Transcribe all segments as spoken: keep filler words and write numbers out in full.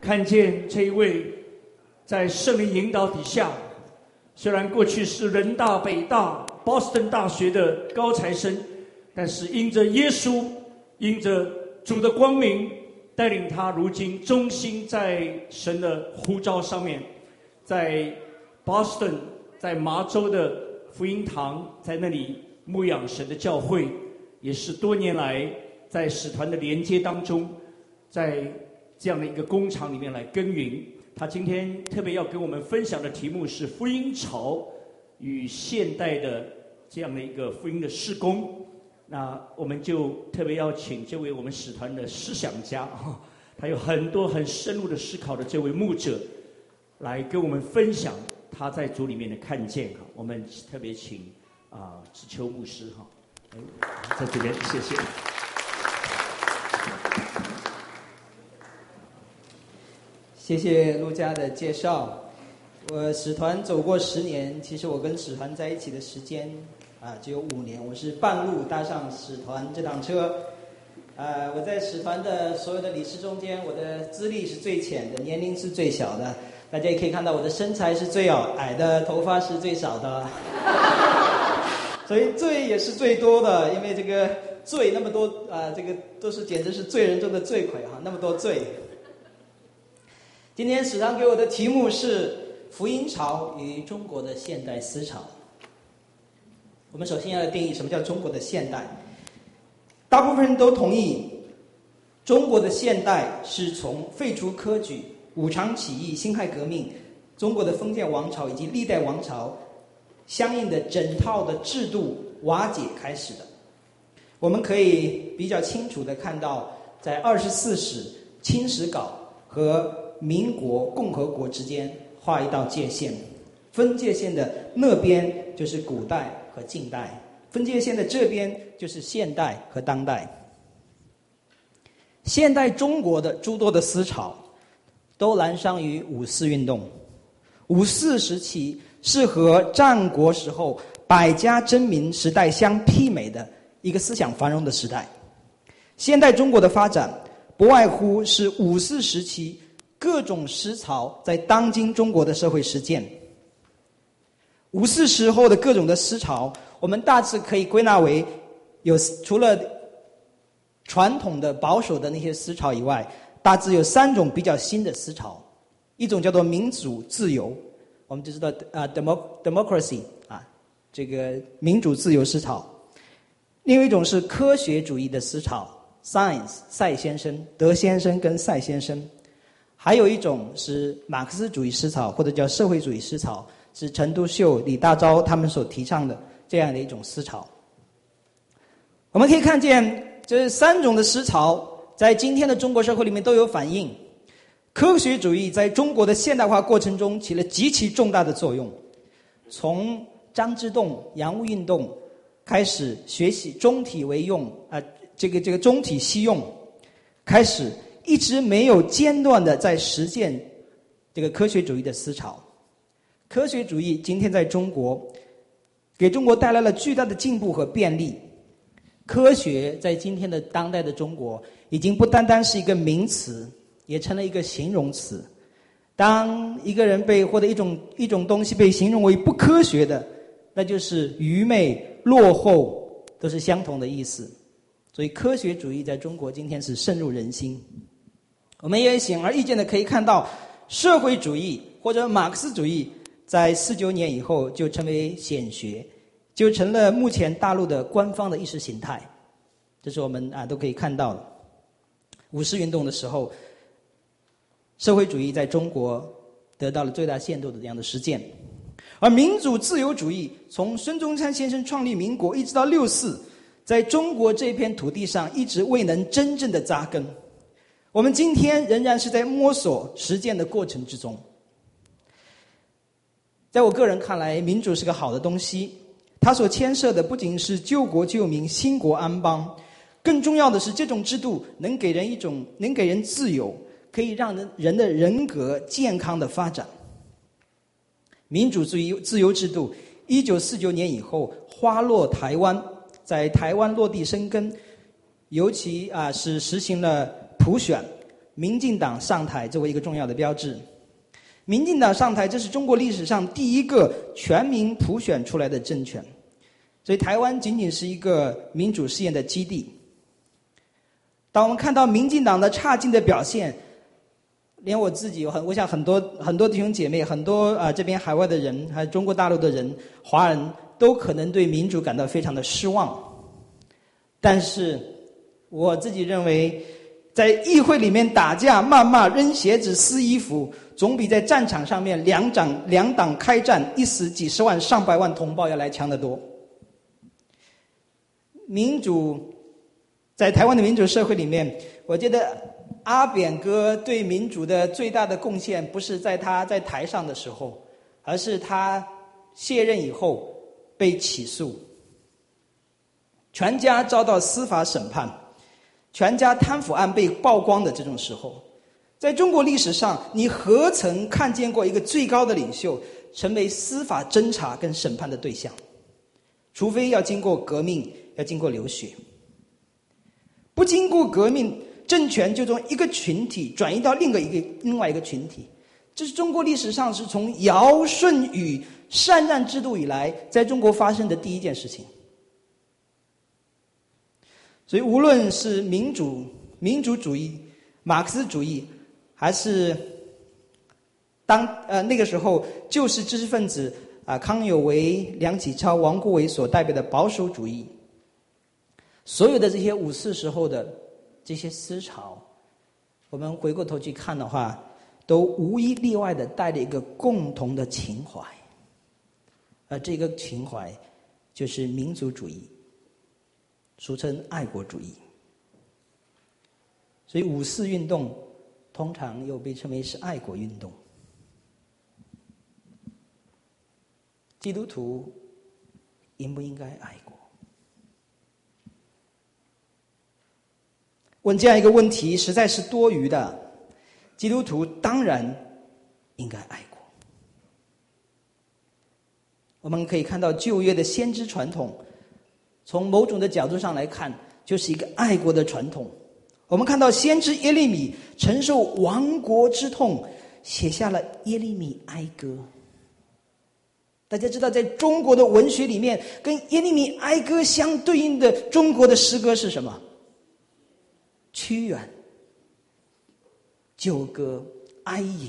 看见这一位在圣灵引导底下，虽然过去是人大、北大、Boston 大学的高材生，但是因着耶稣，因着主的光明，带领他如今忠心在神的呼召上面，在 Boston， 在麻州的福音堂，在那里牧养神的教会，也是多年来在使团的连接当中，在这样的一个工厂里面来耕耘。他今天特别要跟我们分享的题目是福音潮与现代的这样的一个福音的事工。那我们就特别邀请这位我们使团的思想家，他有很多很深入的思考的这位牧者，来跟我们分享他在主里面的看见。我们特别请啊志秋牧师哈，在这边谢谢。 谢谢陆家的介绍。我使团走过十年，其实我跟使团在一起的时间啊只有五年，我是半路搭上使团这趟车。呃，我在使团的所有的理事中间，我的资历是最浅的，年龄是最小的。大家也可以看到我的身材是最矮的，头发是最少的，所以罪也是最多的，因为这个罪那么多啊、呃，这个都是简直是罪人中的罪魁哈，那么多罪。今天使堂给我的题目是福音潮与中国的现代思潮。我们首先要来定义什么叫中国的现代。大部分人都同意，中国的现代是从废除科举、武昌起义、辛亥革命、中国的封建王朝以及历代王朝相应的整套的制度瓦解开始的。我们可以比较清楚地看到，在二十四史、清史稿和民国、共和国之间画一道界限，分界线的那边就是古代和近代，分界线的这边就是现代和当代。现代中国的诸多的思潮都燃烧于五四运动。五四时期是和战国时候百家争鸣时代相媲美的一个思想繁荣的时代。现代中国的发展不外乎是五四时期各种思潮在当今中国的社会实践。五四时候的各种的思潮，我们大致可以归纳为有除了传统的保守的那些思潮以外，大致有三种比较新的思潮。一种叫做民主自由，我们就知道啊 democracy 啊，这个民主自由思潮。另外一种是科学主义的思潮 science 赛先生、德先生跟赛先生。还有一种是马克思主义思潮，或者叫社会主义思潮，是陈独秀、李大钊他们所提倡的这样的一种思潮。我们可以看见这三种的思潮在今天的中国社会里面都有反映。科学主义在中国的现代化过程中起了极其重大的作用，从张之洞、洋务运动开始学习中体为用啊、呃，这个这个中体西用开始，一直没有间断的在实践这个科学主义的思潮。科学主义今天在中国给中国带来了巨大的进步和便利。科学在今天的当代的中国已经不单单是一个名词，也成了一个形容词。当一个人被或者一种一种东西被形容为不科学的，那就是愚昧、落后，都是相同的意思。所以科学主义在中国今天是深入人心。我们也显而易见的可以看到，社会主义或者马克思主义在四九年以后就成为显学，就成了目前大陆的官方的意识形态。这是我们啊都可以看到的。五四运动的时候，社会主义在中国得到了最大限度的这样的实践。而民主自由主义从孙中山先生创立民国一直到六四，在中国这片土地上一直未能真正的扎根。我们今天仍然是在摸索实践的过程之中。在我个人看来，民主是个好的东西，它所牵涉的不仅是救国救民、兴国安邦，更重要的是这种制度能给人一种能给人自由，可以让人人的人格健康的发展。民主自由自由制度一九四九年以后花落台湾，在台湾落地生根，尤其啊是实行了普选， 民进党上台作为一个重要的标志。民进党上台，这是中国历史上第一个全民普选出来的政权，所以台湾仅仅是一个民主试验的基地。当我们看到民进党的差劲的表现，连我自己，我想很多很多弟兄姐妹，很多啊、呃、这边海外的人，还有中国大陆的人，华人都可能对民主感到非常的失望。但是我自己认为，在议会里面打架、谩骂、扔鞋子、撕衣服，总比在战场上面两党两党开战，一死几十万、上百万同胞要来强得多。民主，在台湾的民主社会里面，我觉得阿扁哥对民主的最大的贡献，不是在他在台上的时候，而是他卸任以后被起诉，全家遭到司法审判，全家贪腐案被曝光的这种时候，在中国历史上，你何曾看见过一个最高的领袖成为司法侦查跟审判的对象？除非要经过革命，要经过流血。不经过革命，政权就从一个群体转移到另一个另外一个群体。这是中国历史上是从尧舜禹禅让制度以来，在中国发生的第一件事情。所以无论是民主、民主主义、马克思主义，还是当呃那个时候就是知识分子啊、呃、康有为、梁启超、王国维所代表的保守主义，所有的这些五四时候的这些思潮，我们回过头去看的话，都无一例外的带着一个共同的情怀，而这个情怀就是民族主义，俗称爱国主义。所以五四运动通常又被称为是爱国运动。基督徒应不应该爱国？问这样一个问题实在是多余的。基督徒当然应该爱国。我们可以看到旧约的先知传统，从某种的角度上来看，就是一个爱国的传统。我们看到先知耶利米承受亡国之痛，写下了耶利米哀歌。大家知道，在中国的文学里面，跟耶利米哀歌相对应的中国的诗歌是什么？屈原、九歌、哀吟。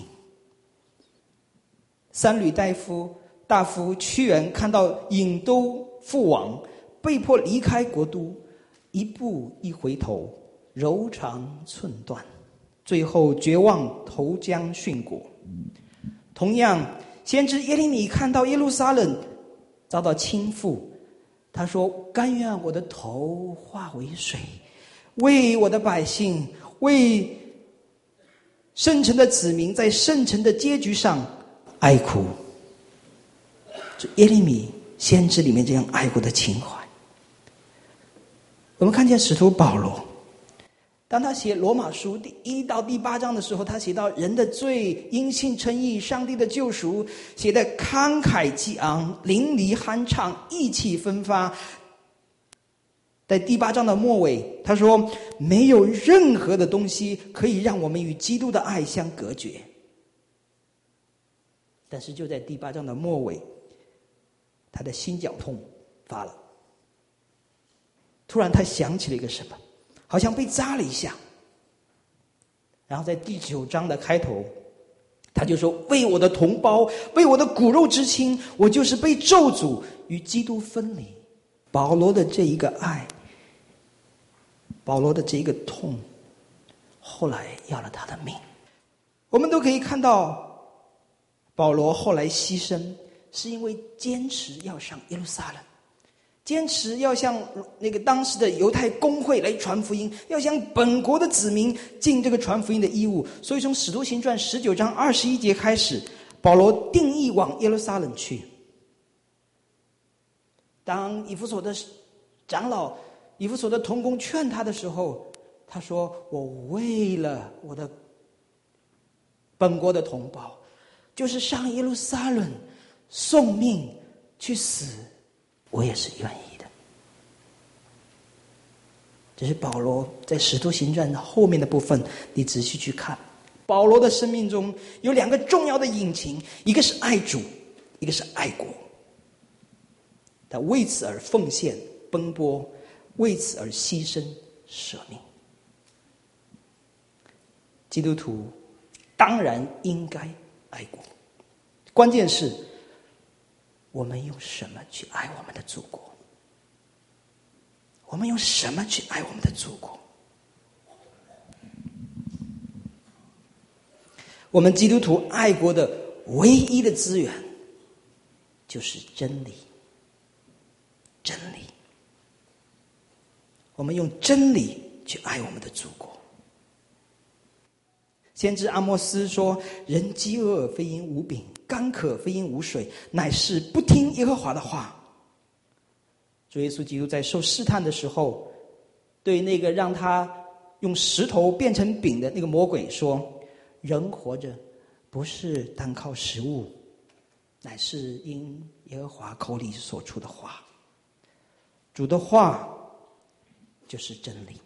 三闾大夫大夫屈原看到郢都覆亡，被迫离开国都，一步一回头，柔肠寸断，最后绝望投江殉国。同样，先知耶利米看到耶路撒冷遭到倾覆，他说：甘愿我的头化为水，为我的百姓，为圣城的子民，在圣城的结局上哀哭。这耶利米先知里面这样爱国的情怀。我们看见使徒保罗，当他写罗马书第一到第八章的时候，他写到人的罪、因信称义、上帝的救赎，写得慷慨激昂、淋漓酣畅、意气风发。在第八章的末尾，他说：没有任何的东西可以让我们与基督的爱相隔绝。但是就在第八章的末尾，他的心绞痛发了。突然他想起了一个什么，好像被扎了一下。然后在第九章的开头，他就说：为我的同胞，为我的骨肉之亲，我就是被咒诅与基督分离。保罗的这一个爱，保罗的这一个痛，后来要了他的命。我们都可以看到，保罗后来牺牲，是因为坚持要上耶路撒冷，坚持要向那个当时的犹太公会来传福音，要向本国的子民尽这个传福音的义务。所以从使徒行传十九章二十一节开始，保罗定义往耶路撒冷去。当以弗所的长老、以弗所的同工劝他的时候，他说：我为了我的本国的同胞，就是上耶路撒冷送命去死，我也是愿意的。 这是保罗在《使徒行传》后面的部分，你仔细去看，保罗的生命中有两个重要的引擎，一个是爱主，一个是爱国。他为此而奉献奔波，为此而牺牲舍命。基督徒当然应该爱国，关键是我们用什么去爱我们的祖国？我们用什么去爱我们的祖国？我们基督徒爱国的唯一的资源就是真理。真理，我们用真理去爱我们的祖国。先知阿摩斯说：“人饥饿非因无饼，干渴非因无水，乃是不听耶和华的话。”主耶稣基督在受试探的时候，对那个让他用石头变成饼的那个魔鬼说：“人活着不是单靠食物，乃是因耶和华口里所出的话。”主的话就是真理。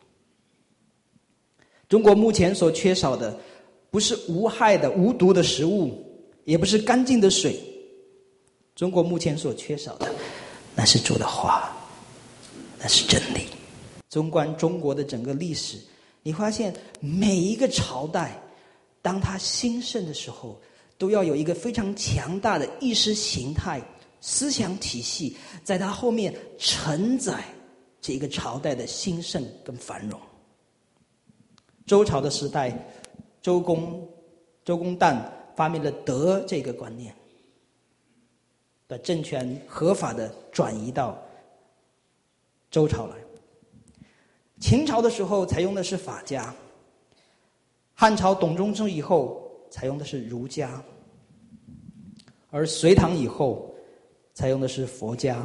中国目前所缺少的不是无害的无毒的食物，也不是干净的水，中国目前所缺少的那是主的话，那是真理。纵观中国的整个历史，你发现每一个朝代当它兴盛的时候，都要有一个非常强大的意识形态思想体系在它后面承载这一个朝代的兴盛跟繁荣。周朝的时代，周公周公旦发明了德这个观念，把政权合法的转移到周朝来。秦朝的时候采用的是法家，汉朝董仲舒以后采用的是儒家，而隋唐以后采用的是佛家。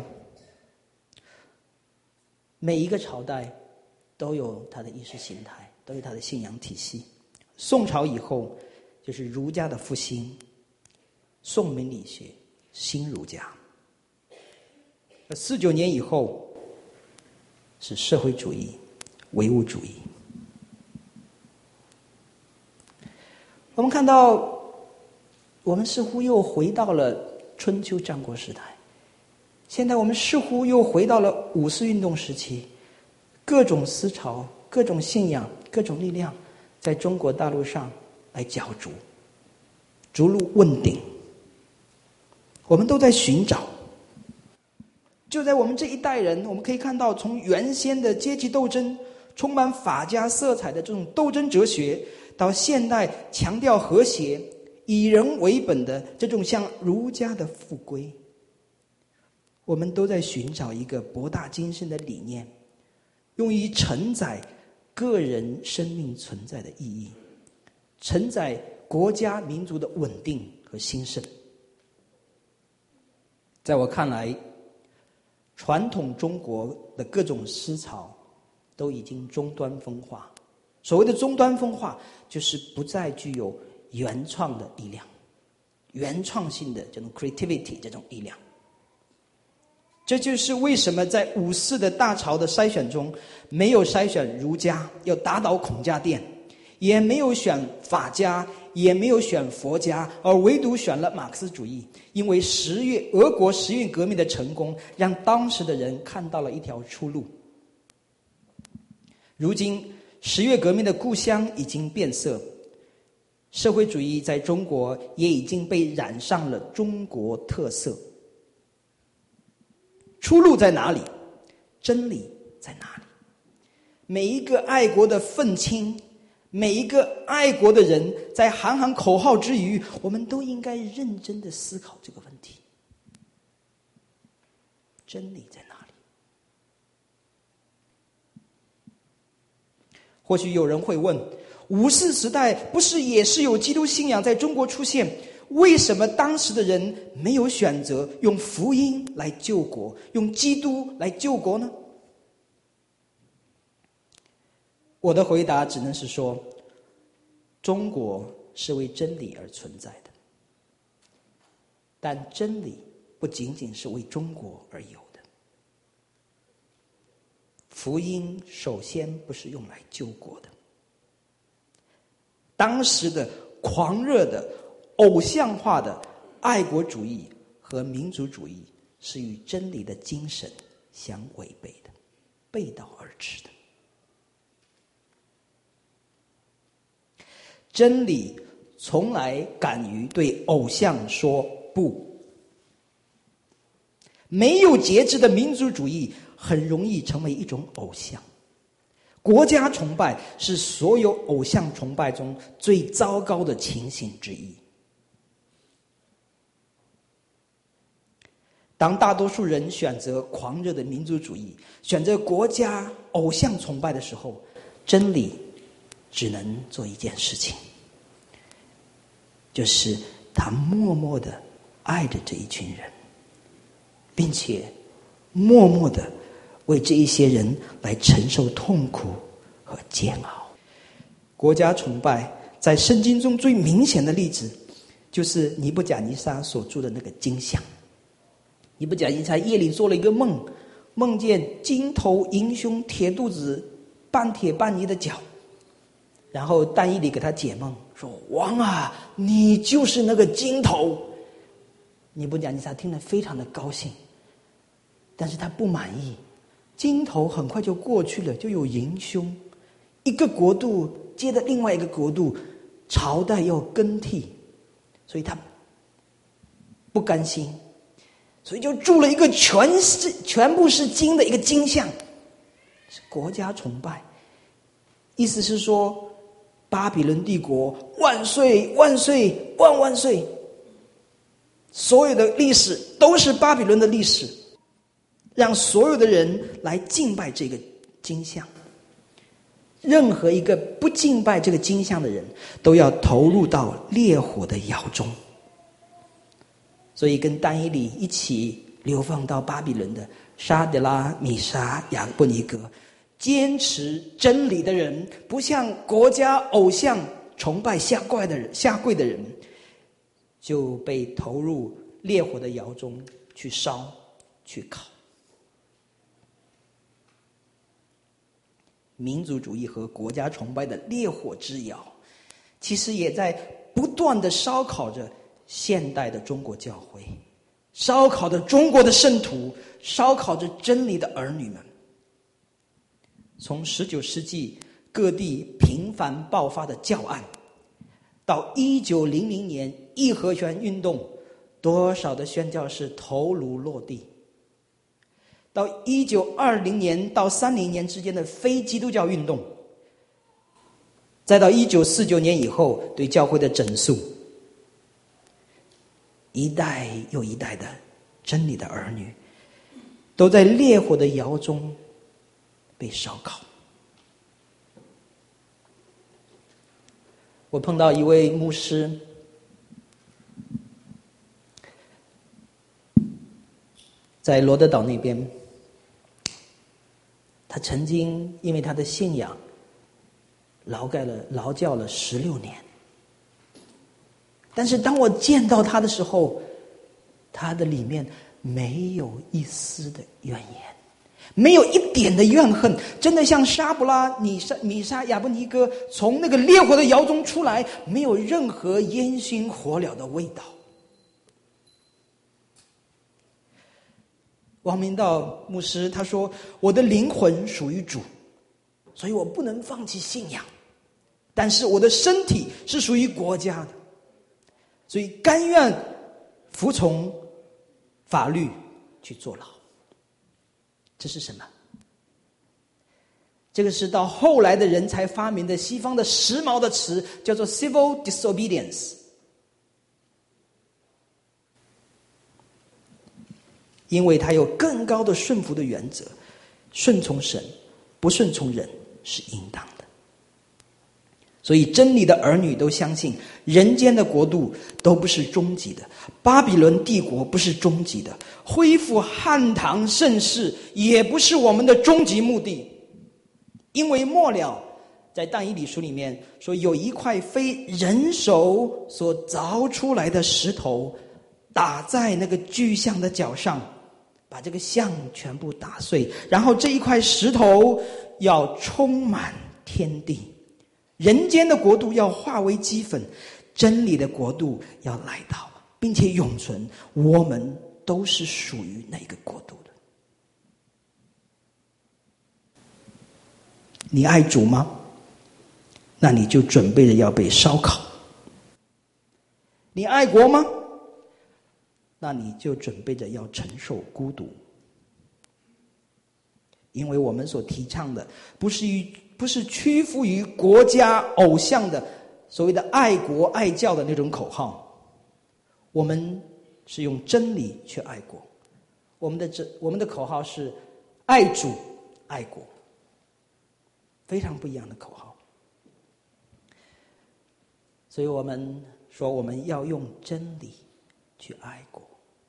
每一个朝代都有它的意识形态，都有它的信仰体系。宋朝以后就是儒家的复兴，宋明理学，新儒家。四九年以后是社会主义，唯物主义。我们看到，我们似乎又回到了春秋战国时代，现在我们似乎又回到了五四运动时期，各种思潮、各种信仰、各种力量在中国大陆上来角逐，逐鹿问鼎。我们都在寻找。就在我们这一代人，我们可以看到，从原先的阶级斗争、充满法家色彩的这种斗争哲学，到现代强调和谐、以人为本的这种像儒家的复归。我们都在寻找一个博大精深的理念，用于承载个人生命存在的意义，承载国家民族的稳定和兴盛。在我看来，传统中国的各种思潮都已经终端分化。所谓的终端分化，就是不再具有原创的力量，原创性的这种 creativity 这种力量。这就是为什么在五四的大潮的筛选中，没有筛选儒家要打倒孔家店，也没有选法家，也没有选佛家，而唯独选了马克思主义。因为十月俄国十月革命的成功，让当时的人看到了一条出路。如今十月革命的故乡已经变色，社会主义在中国也已经被染上了中国特色。出路在哪里？真理在哪里？每一个爱国的愤青，每一个爱国的人，在喊喊口号之余，我们都应该认真的思考这个问题。真理在哪里？或许有人会问，五四时代不是也是有基督信仰在中国出现，为什么当时的人没有选择用福音来救国，用基督来救国呢？我的回答只能是说，中国是为真理而存在的，但真理不仅仅是为中国而有的。 福音首先不是用来救国的。当时的狂热的偶像化的爱国主义和民族主义是与真理的精神相违背的，背道而驰的。真理从来敢于对偶像说不。没有节制的民族主义很容易成为一种偶像。国家崇拜是所有偶像崇拜中最糟糕的情形之一。当大多数人选择狂热的民族主义，选择国家偶像崇拜的时候，真理只能做一件事情，就是他默默地爱着这一群人，并且默默地为这一些人来承受痛苦和煎熬。国家崇拜在圣经中最明显的例子，就是尼布甲尼撒所住的那个金像。尼布甲尼撒夜里做了一个梦，梦见金头银胸铁肚子半铁半泥的脚，然后但以理给他解梦说：王啊，你就是那个金头。尼布甲尼撒听了非常的高兴，但是他不满意，金头很快就过去了，就有银胸，一个国度接着另外一个国度，朝代要更替，所以他不甘心，所以就铸了一个全是全部是金的一个金像，是国家崇拜。意思是说，巴比伦帝国万岁万岁万万岁，所有的历史都是巴比伦的历史，让所有的人来敬拜这个金像。任何一个不敬拜这个金像的人，都要投入到烈火的窑中。所以跟但以理一起流放到巴比伦的沙德拉、米沙、亚伯尼歌，坚持真理的人，不向国家偶像崇拜下跪的人下跪的人，就被投入烈火的窑中去烧去烤。民族主义和国家崇拜的烈火之窑，其实也在不断的烧烤着现代的中国教会，烧烤着中国的圣徒，烧烤着真理的儿女们。从十九世纪各地频繁爆发的教案，到一九零零年义和拳运动，多少的宣教士头颅落地，到一九二零年到三零年之间的非基督教运动，再到一九四九年以后对教会的整肃，一代又一代的真理的儿女，都在烈火的窑中被烧烤。我碰到一位牧师，在罗德岛那边，他曾经因为他的信仰劳改了劳教了十六年，但是当我见到他的时候，他的里面没有一丝的怨言，没有一点的怨恨，真的像沙布拉、米沙、米沙、亚伯尼歌从那个烈火的窑中出来，没有任何烟熏火燎的味道。王明道牧师他说：我的灵魂属于主，所以我不能放弃信仰，但是我的身体是属于国家的，所以甘愿服从法律去坐牢。这是什么？这个是到后来的人才发明的西方的时髦的词，叫做 civil disobedience。 因为它有更高的顺服的原则，顺从神不顺从人是应当的。所以真理的儿女都相信，人间的国度都不是终极的，巴比伦帝国不是终极的，恢复汉唐盛世也不是我们的终极目的。因为末了在但以理书里面说，有一块非人手所凿出来的石头打在那个巨像的脚上， 把这个像全部打碎，然后这一块石头要充满天地，人间的国度要化为齑粉，真理的国度要来到，并且永存。我们都是属于那个国度的。你爱主吗？那你就准备着要被烧烤。你爱国吗？那你就准备着要承受孤独。因为我们所提倡的不是于不是屈服于国家偶像的所谓的爱国爱教的那种口号，我们是用真理去爱国。我们的这我们的口号是爱主爱国，非常不一样的口号。所以我们说我们要用真理去爱国，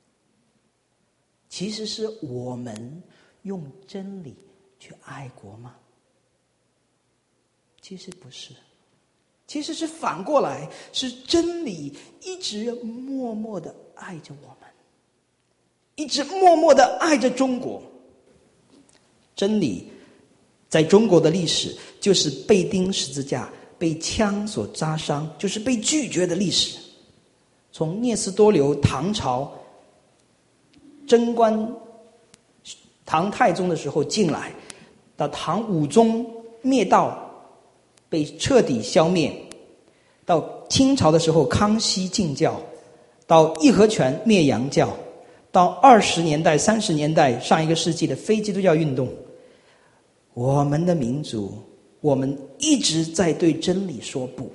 其实是我们用真理去爱国吗？其实不是，其实是反过来，是真理一直默默地爱着我们，一直默默地爱着中国。真理在中国的历史就是被钉十字架，被枪所扎伤，就是被拒绝的历史。从聂斯多留唐朝贞观唐太宗的时候进来，到唐武宗灭道被彻底消灭，到清朝的时候康熙禁教，到义和拳灭洋教，到二十年代三十年代上一个世纪的非基督教运动，我们的民族我们一直在对真理说不，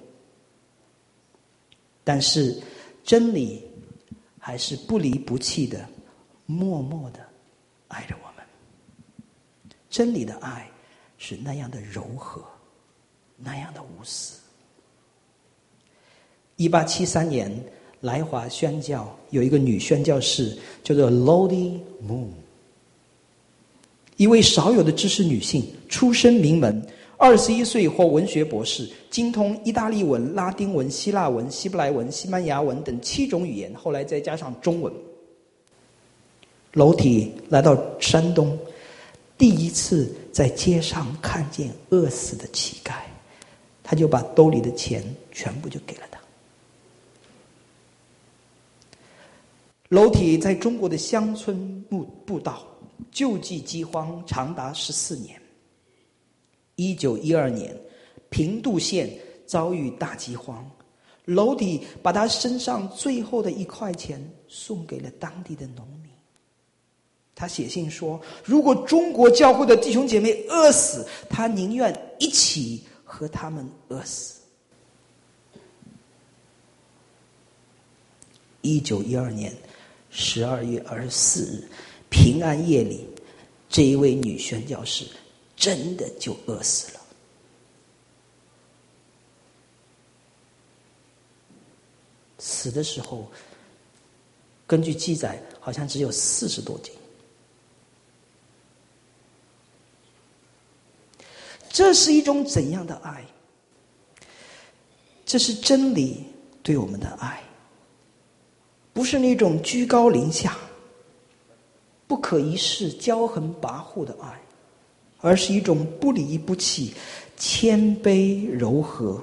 但是真理还是不离不弃的默默的爱着我们。真理的爱是那样的柔和，那样的无私。一八七三年来华宣教，有一个女宣教士叫做 Lottie Moon， 一位少有的知识女性，出身名门，二十一岁获文学博士，精通意大利文、拉丁文、希腊文、希伯来文、西班牙文等七种语言，后来再加上中文。楼体来到山东，第一次在街上看见饿死的乞丐，他就把兜里的钱全部就给了他。楼体在中国的乡村布道，救济饥荒长达十四年。一九一二年，平度县遭遇大饥荒，楼体把他身上最后的一块钱送给了当地的农民。他写信说，如果中国教会的弟兄姐妹饿死，他宁愿一起和他们饿死。一九一二年十二月二十四日平安夜里，这一位女宣教士真的就饿死了。死的时候，根据记载，好像只有四十多斤。这是一种怎样的爱？这是真理对我们的爱，不是那种居高临下、不可一世、骄横跋扈的爱，而是一种不离不弃、谦卑柔和，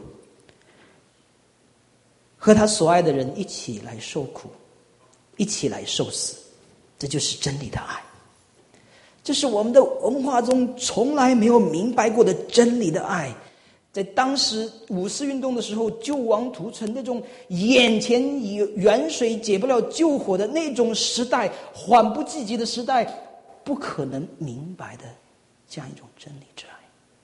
和他所爱的人一起来受苦，一起来受死。这就是真理的爱。这是我们的文化中从来没有明白过的真理的爱。在当时五四运动的时候，救亡图存，那种眼前以远水解不了救火的那种时代，缓不济急的时代，不可能明白的这样一种真理之爱。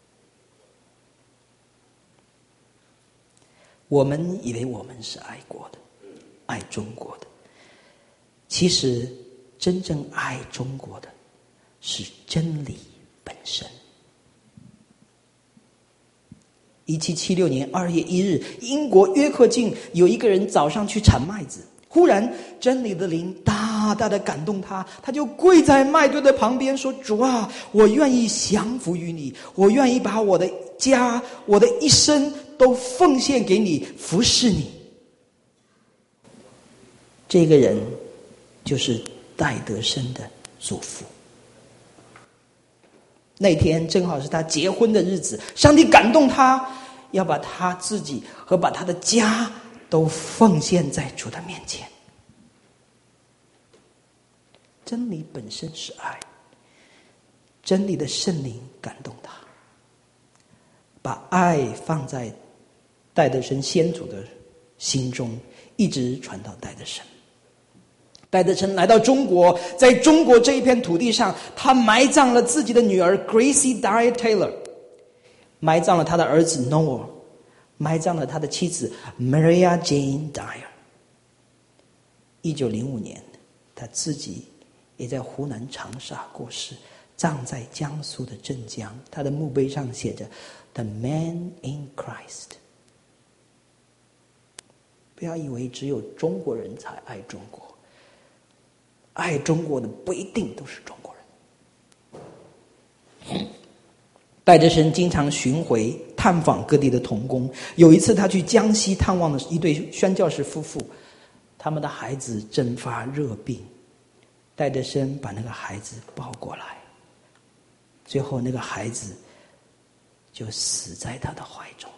我们以为我们是爱国的，爱中国的，其实真正爱中国的是真理本身。一七七六年二月一日，英国约克郡有一个人早上去铲麦子，忽然真理的灵大大的感动他，他就跪在麦堆的旁边说，主啊，我愿意降服于你，我愿意把我的家我的一生都奉献给你，服侍你。这个人就是戴德生的祝福。那天正好是他结婚的日子，上帝感动他，要把他自己和把他的家都奉献在主的面前。真理本身是爱，真理的圣灵感动他，把爱放在戴德生先祖的心中，一直传到戴德生。戴德生来到中国，在中国这一片土地上，他埋葬了自己的女儿 Gracie Dyer Taylor， 埋葬了他的儿子 Noah， 埋葬了他的妻子 Maria Jane Dyer。 一九零五年，他自己也在湖南长沙过世，葬在江苏的镇江。他的墓碑上写着 The Man in Christ。 不要以为只有中国人才爱中国，爱中国的不一定都是中国人。戴德生经常巡回探访各地的同工。有一次他去江西探望了一对宣教士夫妇，他们的孩子正发热病，戴德生把那个孩子抱过来，最后那个孩子就死在他的怀中。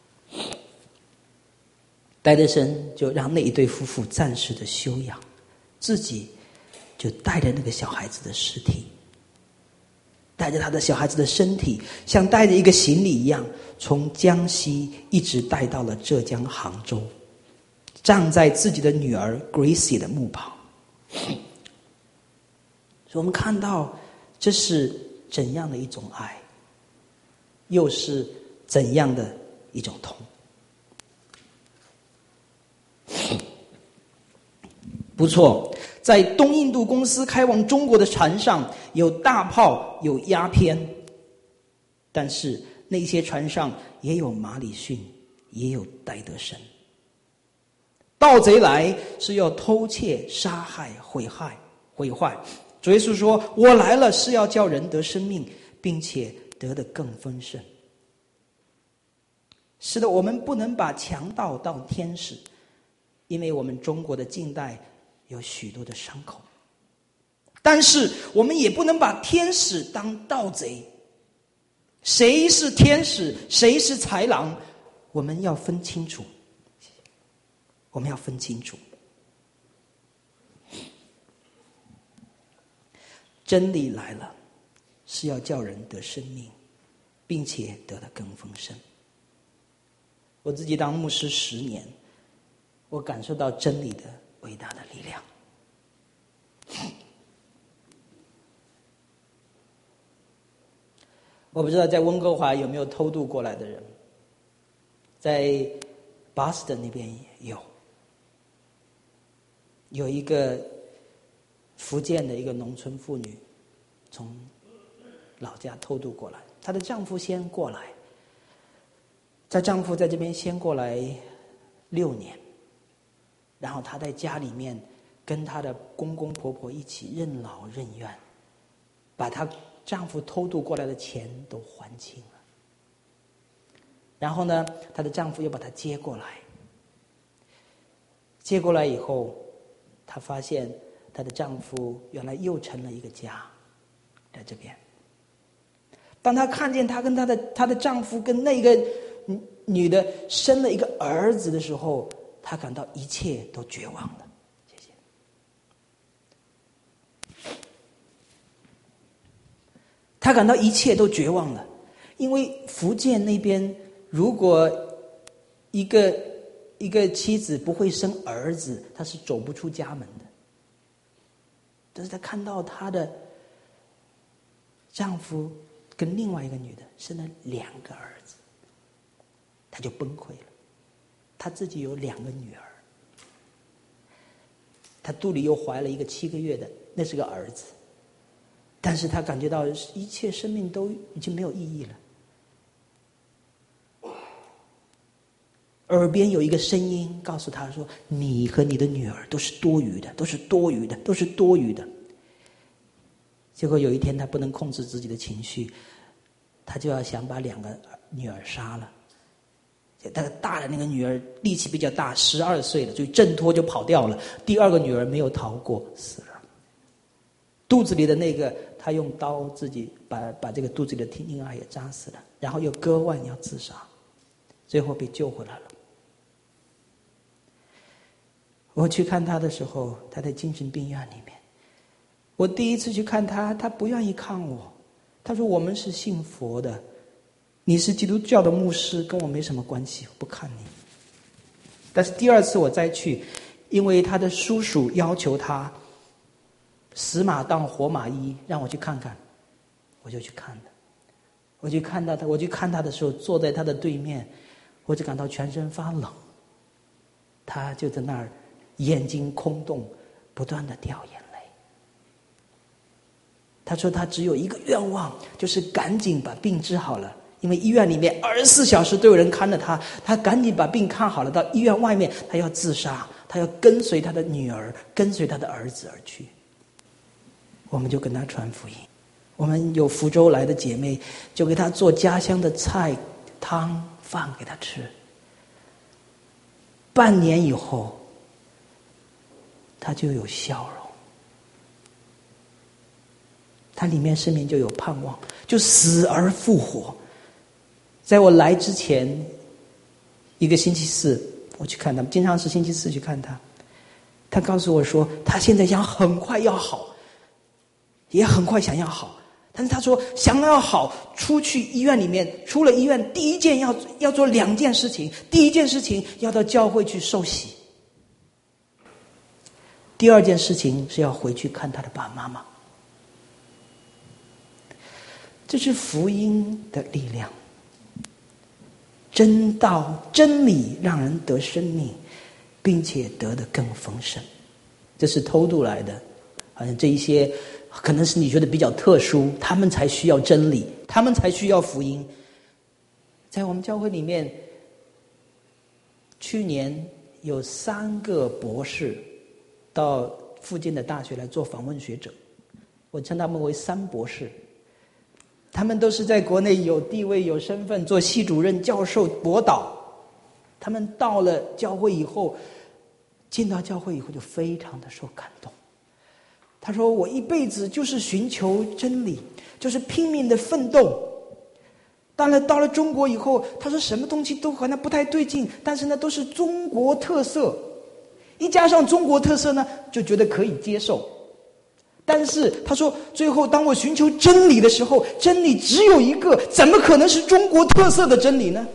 戴德生就让那一对夫妇暂时的休养，自己就带着那个小孩子的尸体，带着他的小孩子的身体，像带着一个行李一样，从江西一直带到了浙江杭州，葬在自己的女儿 Gracie 的墓旁。所以我们看到这是怎样的一种爱，又是怎样的一种痛。不错，在东印度公司开往中国的船上有大炮，有鸦片，但是那些船上也有马礼逊，也有戴德生。盗贼来是要偷窃、杀害、毁害、毁坏。主耶稣说：“我来了是要叫人得生命，并且得的更丰盛。”是的，我们不能把强盗当天使，因为我们中国的近代有许多的伤口，但是我们也不能把天使当盗贼。谁是天使，谁是豺狼，我们要分清楚。我们要分清楚。真理来了，是要叫人得生命，并且得的更丰盛。我自己当牧师十年，我感受到真理的伟大的力量。我不知道在温哥华有没有偷渡过来的人，在 Boston 那边有，有一个福建的一个农村妇女从老家偷渡过来，她的丈夫先过来，她丈夫在这边先过来六年，然后她在家里面跟她的公公婆婆一起任劳任怨，把她丈夫偷渡过来的钱都还清了。然后呢，她的丈夫又把她接过来，接过来以后，她发现她的丈夫原来又成了一个家，在这边。当她看见她跟她的她的丈夫跟那个女的生了一个儿子的时候，她感到一切都绝望了。谢谢。她感到一切都绝望了，因为福建那边如果一个一个妻子不会生儿子，她是走不出家门的。但是她看到她的丈夫跟另外一个女的生了两个儿子，她就崩溃了。她自己有两个女儿，她肚里又怀了一个七个月的，那是个儿子。但是她感觉到一切生命都已经没有意义了。耳边有一个声音告诉她说：“你和你的女儿都是多余的，都是多余的，都是多余的。”结果有一天，她不能控制自己的情绪，她就要想把两个女儿杀了。那个大的那个女儿力气比较大，十二岁了，所以挣脱就跑掉了。第二个女儿没有逃过，死了。 肚子里的那个，他用刀自己把把这个肚子里的婴儿也扎死了，然后又割腕要自杀，最后被救回来了。我去看他的时候，他在精神病院里面。我第一次去看他，他不愿意看我。他说：“我们是信佛的，你是基督教的牧师，跟我没什么关系，我不看你。”但是第二次我再去，因为他的叔叔要求他死马当活马医，让我去看看，我就去看了。我去看到他，我去看他的时候，坐在他的对面，我就感到全身发冷。他就在那儿，眼睛空洞，不断的掉眼泪。他说他只有一个愿望，就是赶紧把病治好了。因为医院里面二十四小时都有人看着他，他赶紧把病看好了，到医院外面他要自杀，他要跟随他的女儿，跟随他的儿子而去。我们就跟他传福音，我们有福州来的姐妹，就给他做家乡的菜汤饭给他吃。半年以后，他就有笑容，他里面生命就有盼望，就死而复活。在我来之前一个星期四，我去看他，经常是星期四去看他。他告诉我说，他现在想很快要好，也很快想要好，但是他说想要好，出去医院里面，出了医院第一件要要做两件事情，第一件事情要到教会去受洗，第二件事情是要回去看他的爸爸妈妈。这是福音的力量。真道真理让人得生命，并且得得更丰盛。这是偷渡来的，好像这一些可能是你觉得比较特殊，他们才需要真理，他们才需要福音。在我们教会里面，去年有三个博士到附近的大学来做访问学者，我称他们为三博士。他们都是在国内有地位有身份，做系主任教授博导。他们到了教会以后，进到教会以后就非常的受感动。他说我一辈子就是寻求真理，就是拼命的奋斗。当然到了中国以后，他说什么东西都好像不太对劲，但是呢都是中国特色，一加上中国特色呢就觉得可以接受。但是他说最后当我寻求真理的时候，真理只有一个，怎么可能是中国特色的真理呢？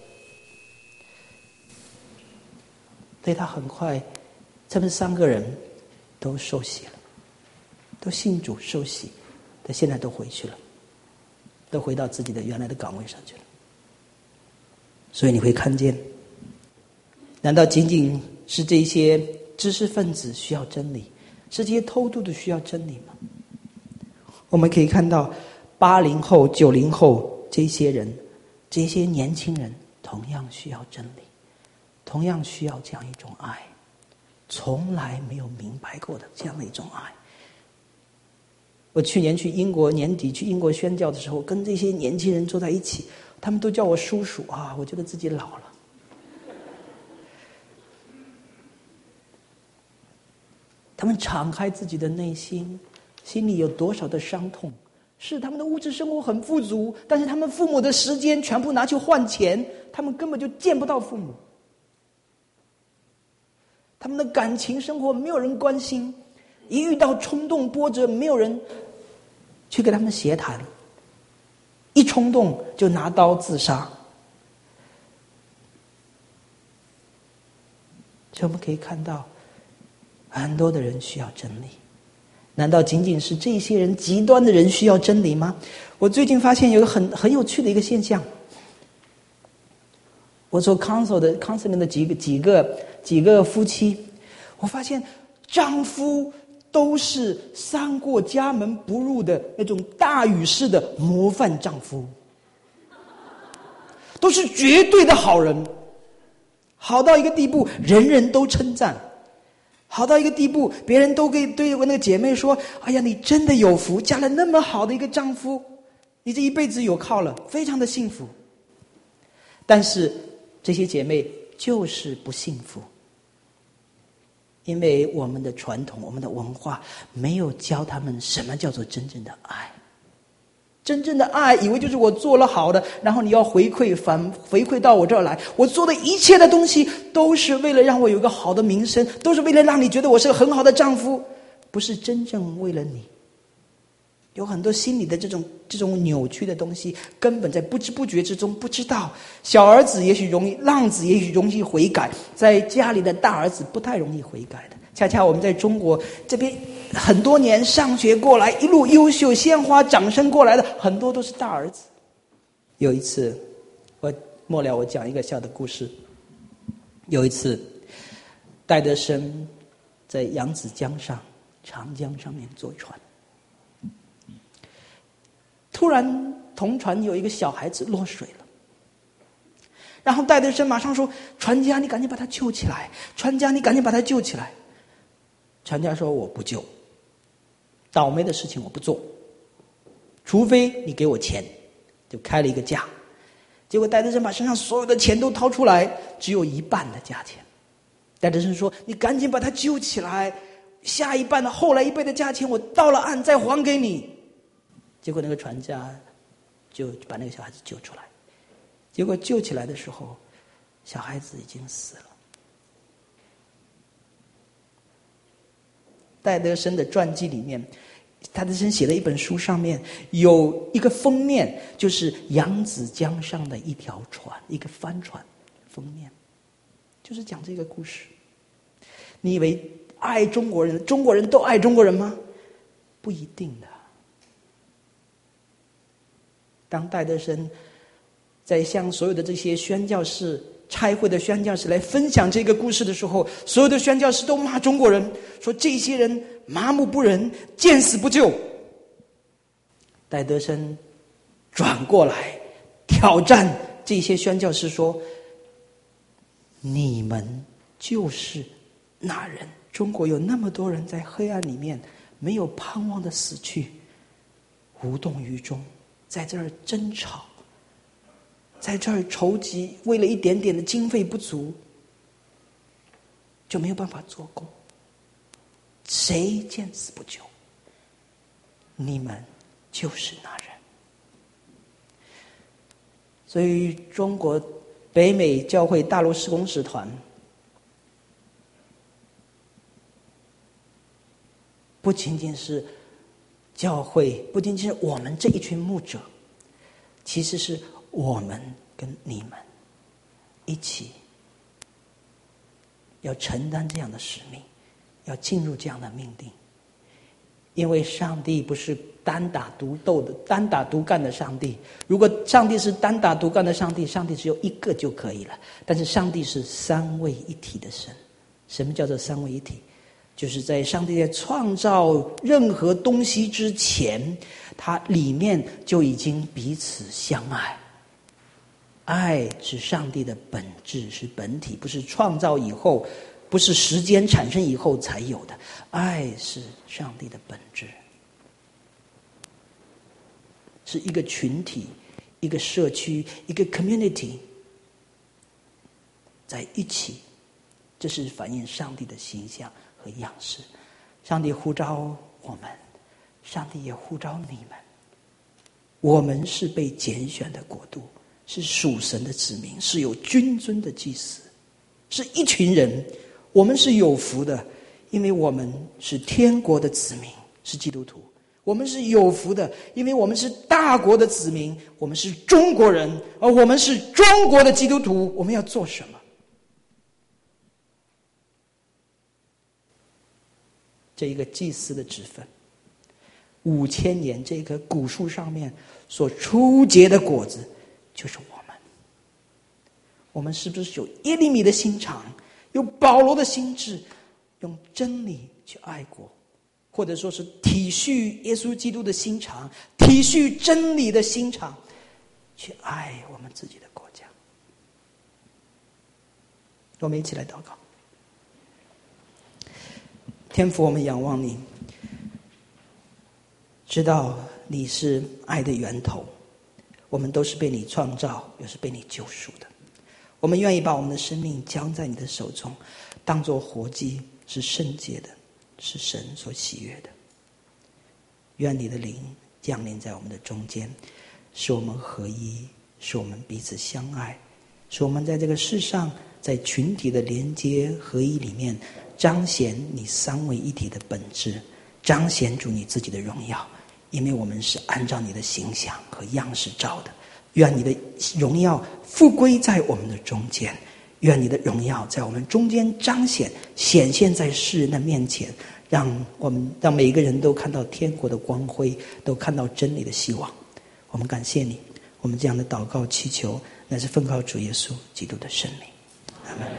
所以他很快他们三个人都受洗了，都信主受洗，他现在都回去了，都回到自己的原来的岗位上去了。所以你会看见，难道仅仅是这些知识分子需要真理，是这些偷渡的需要真理吗？我们可以看到八零后九零后这些人，这些年轻人同样需要真理，同样需要这样一种爱，从来没有明白过的这样的一种爱。我去年去英国，年底去英国宣教的时候，跟这些年轻人坐在一起，他们都叫我叔叔啊，我觉得自己老了。他们敞开自己的内心，心里有多少的伤痛，是他们的物质生活很富足，但是他们父母的时间全部拿去换钱，他们根本就见不到父母。他们的感情生活没有人关心，一遇到冲动波折，没有人去给他们协谈，一冲动就拿刀自杀。所以我们可以看到很多的人需要真理，难道仅仅是这些人极端的人需要真理吗？我最近发现有一个很很有趣的一个现象。我做 counsel 的 counseling 的几个几个几个夫妻，我发现丈夫都是三过家门不入的那种大禹式的模范丈夫，都是绝对的好人，好到一个地步人人都称赞，好到一个地步别人都给对我那个姐妹说，哎呀你真的有福，嫁了那么好的一个丈夫，你这一辈子有靠了，非常的幸福。但是这些姐妹就是不幸福， 因为我们的传统，我们的文化没有教他们什么叫做真正的爱。真正的爱以为就是我做了好的，然后你要回馈反回馈到我这儿来，我做的一切的东西都是为了让我有一个好的名声，都是为了让你觉得我是个很好的丈夫，不是真正为了你。有很多心理的这种这种扭曲的东西，根本在不知不觉之中不知道。小儿子也许容易，浪子也许容易悔改，在家里的大儿子不太容易悔改的。恰恰我们在中国这边很多年上学过来，一路优秀鲜花掌声过来的，很多都是大儿子。有一次，我末了我讲一个小的故事。有一次，戴德生在扬子江上，长江上面坐船。突然同船有一个小孩子落水了，然后戴德生马上说：船家，你赶紧把他救起来，船家，你赶紧把他救起来。船家说：我不救，倒霉的事情我不做，除非你给我钱。就开了一个价，结果戴德生把身上所有的钱都掏出来，只有一半的价钱。戴德生说：你赶紧把他救起来，下一半的后来一倍的价钱我到了岸再还给你。结果那个船家就把那个小孩子救出来，结果救起来的时候，小孩子已经死了。戴德生的传记里面，戴德生写了一本书，上面有一个封面，就是扬子江上的一条船，一个帆船封面，就是讲这个故事。你以为爱中国人，中国人都爱中国人吗？不一定的。当戴德生在向所有的这些宣教士、差会的宣教士来分享这个故事的时候，所有的宣教士都骂中国人，说这些人麻木不仁，见死不救。戴德生转过来挑战这些宣教士说：你们就是那人。中国有那么多人在黑暗里面没有盼望的死去，无动于衷，在这儿争吵，在这儿筹集，为了一点点的经费不足，就没有办法做工。谁见死不救？你们就是那人。所以中国北美教会大陆施工使团不仅仅是教会，不仅仅是我们这一群牧者，其实是我们跟你们一起要承担这样的使命，要进入这样的命定。因为上帝不是单打独斗的、单打独干的上帝。如果上帝是单打独干的上帝，上帝只有一个就可以了。但是上帝是三位一体的神。什么叫做三位一体？就是在上帝在创造任何东西之前，它里面就已经彼此相爱。爱是上帝的本质，是本体，不是创造以后，不是时间产生以后才有的。爱是上帝的本质，是一个群体，一个社区，一个 community 在一起，这是反映上帝的形象和样式。上帝呼召我们，上帝也呼召你们。我们是被拣选的国度，是属神的子民，是有君尊的祭司，是一群人。我们是有福的，因为我们是天国的子民，是基督徒。我们是有福的，因为我们是大国的子民，我们是中国人，而我们是中国的基督徒。我们要做什么？这一个祭司的职分，五千年这棵古树上面所出结的果子，就是我们。我们是不是有耶利米的心肠，有保罗的心智，用真理去爱国，或者说是体恤耶稣基督的心肠，体恤真理的心肠，去爱我们自己的国家？我们一起来祷告。天父，我们仰望你，知道你是爱的源头，我们都是被你创造，也是被你救赎的。我们愿意把我们的生命交在你的手中，当作活祭， 是圣洁的，是神所喜悦的。愿你的灵降临在我们的中间，使我们合一，使我们彼此相爱，使我们在这个世上，在群体的连接合一里面，彰显你三位一体的本质，彰显主你自己的荣耀，因为我们是按照你的形象和样式造的。愿你的荣耀复归在我们的中间，愿你的荣耀在我们中间彰显，显现在世人的面前，让我们让每一个人都看到天国的光辉，都看到真理的希望。我们感谢你，我们这样的祷告祈求，乃是奉靠主耶稣基督的圣名，阿们。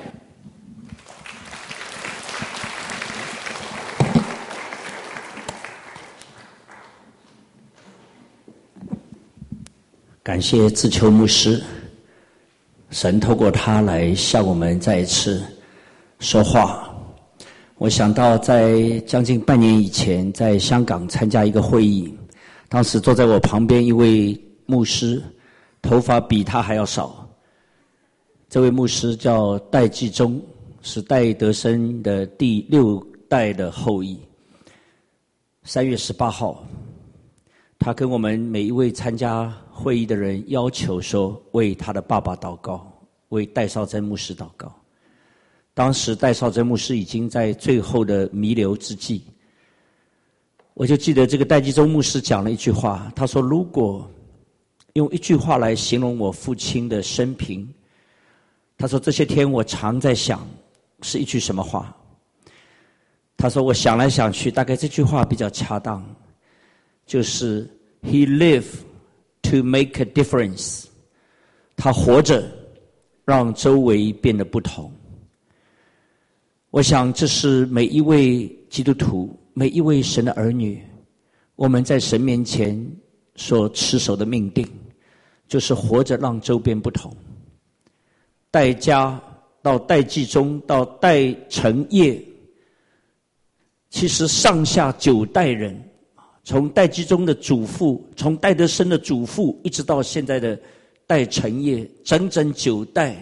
感谢自求牧师，神透过他来向我们再一次说话。我想到在将近半年以前，在香港参加一个会议，当时坐在我旁边一位牧师，头发比他还要少。这位牧师叫戴季忠，是戴德生的第六代的后裔。三月十八号，他跟我们每一位参加会议的人要求说，为他的爸爸祷告，为戴绍珍牧师祷告。当时戴绍珍牧师已经在最后的弥留之际，我就记得这个戴季忠牧师讲了一句话，他说，如果用一句话来形容我父亲的生平，他说这些天我常在想是一句什么话。他说我想来想去，大概这句话比较恰当，就是 He lived to make a difference， 他活着让周围变得不同。我想这是每一位基督徒，每一位神的儿女，我们在神面前所持守的命定，就是活着让周边不同。戴家到戴季忠到戴承业，其实上下九代人，从戴季忠的祖父，从戴德生的祖父，一直到现在的戴承业，整整九代，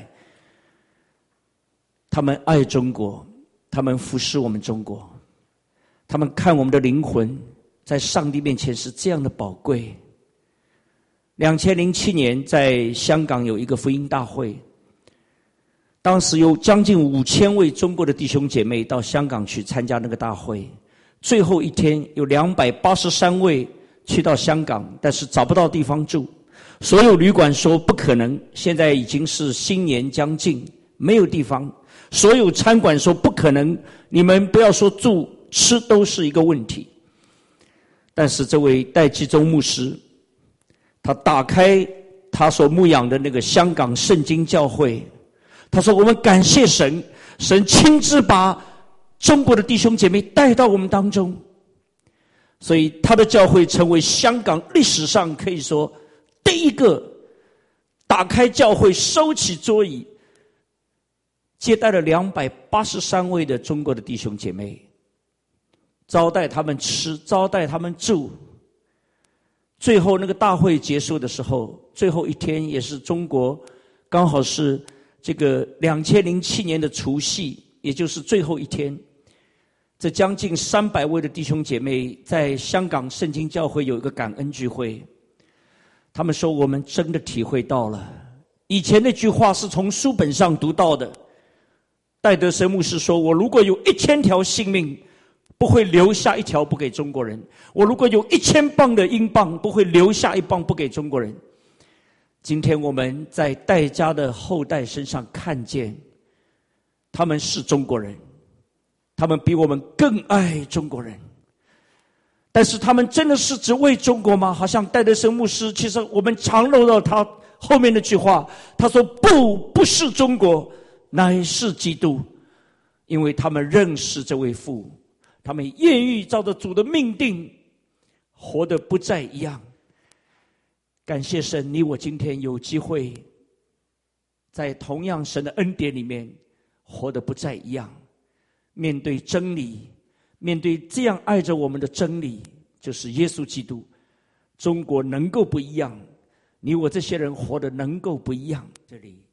他们爱中国，他们服侍我们中国，他们看我们的灵魂在上帝面前是这样的宝贵。两千零七年在香港有一个福音大会，当时有将近五千位中国的弟兄姐妹到香港去参加那个大会，最后一天有两百八十三位去到香港，但是找不到地方住，所有旅馆说不可能，现在已经是新年将近，没有地方，所有餐馆说不可能，你们不要说住，吃都是一个问题。但是这位戴季忠牧师，他打开他所牧养的那个香港圣经教会，他说我们感谢神，神亲自把中国的弟兄姐妹带到我们当中，所以他的教会成为香港历史上可以说第一个打开教会收起桌椅接待了两百八十三位的中国的弟兄姐妹，招待他们吃，招待他们住。最后那个大会结束的时候，最后一天也是中国刚好是这个两千零七年的除夕，也就是最后一天，这将近三百位的弟兄姐妹在香港圣经教会有一个感恩聚会。他们说我们真的体会到了，以前那句话是从书本上读到的，戴德生牧师说，我如果有一千条性命，不会留下一条不给中国人，我如果有一千磅的英镑，不会留下一磅不给中国人。今天我们在戴家的后代身上看见，他们是中国人，他们比我们更爱中国人。但是他们真的是只为中国吗？好像戴德生牧师，其实我们常漏到他后面那句话，他说不，不是中国，乃是基督。因为他们认识这位父，他们愿意照着主的命定活得不再一样。感谢神，你我今天有机会在同样神的恩典里面活得不再一样，面对真理，面对这样爱着我们的真理，就是耶稣基督，中国能够不一样，你我这些人活得能够不一样。这里